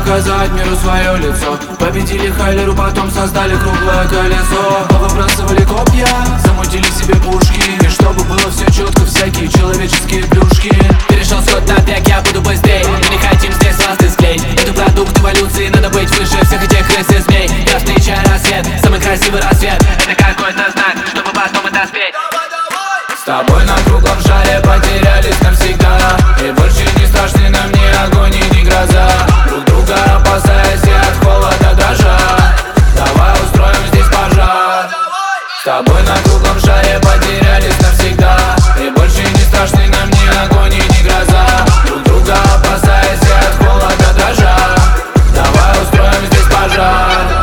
показать миру свое лицо. Победили Хайлеру, потом создали круглое колесо. Повыбрасывали копья, замутили себе пушки, и чтобы было все четко, всякие человеческие плюшки. Перешел с ход на бег, я буду быстрей. Мы не хотим здесь ласты склеить. Это продукт эволюции, надо быть выше всех этих крыс и змей. Я встречаю рассвет, самый красивый рассвет. Это какой-то знак, чтобы потом это спеть. С тобой на круглом шаре потерялись навсегда, и больше не страшны нам ни огонь и ни гроза. Друг друга опасаясь и от холода дрожа, давай устроим здесь пожар. С тобой на круглом шаре потерялись навсегда, и больше не страшны нам ни огонь и ни гроза. Друг друга опасаясь и от холода дрожа, давай устроим здесь пожар.